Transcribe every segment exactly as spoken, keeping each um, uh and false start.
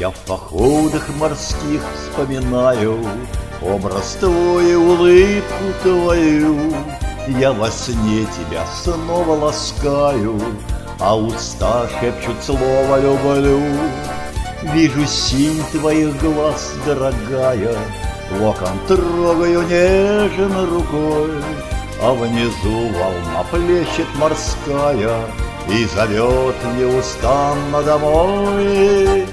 Я в походах морских вспоминаю образ твой и улыбку твою. Я во сне тебя снова ласкаю, а уста шепчут слово «люблю». Вижу синь твоих глаз, дорогая, локон трогаю нежно рукой, а внизу волна плещет морская и зовет неустанно домой.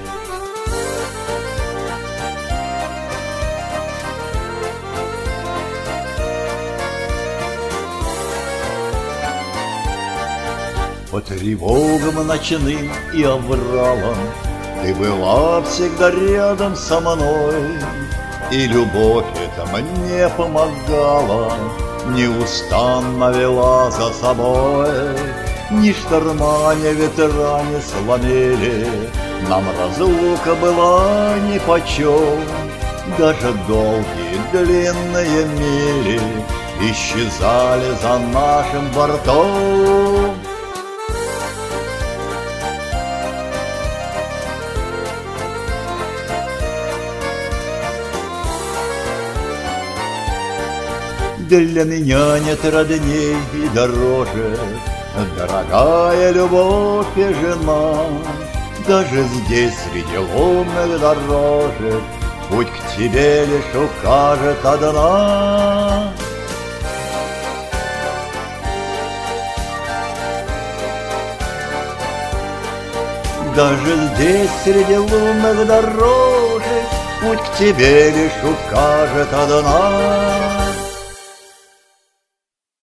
По тревогам ночным и овралам ты была всегда рядом со мной, и любовь эта мне помогала, неустанно вела за собой. Ни шторма, ни ветра не сломили, нам разлука была нипочем. Даже долгие длинные мили исчезали за нашим бортом. Для меня нет родней и дороже, дорогая любовь и жена. Даже здесь, среди лунных дорожек, путь к тебе лишь укажет одна. Даже здесь, среди лунных дорожек, путь к тебе лишь укажет одна.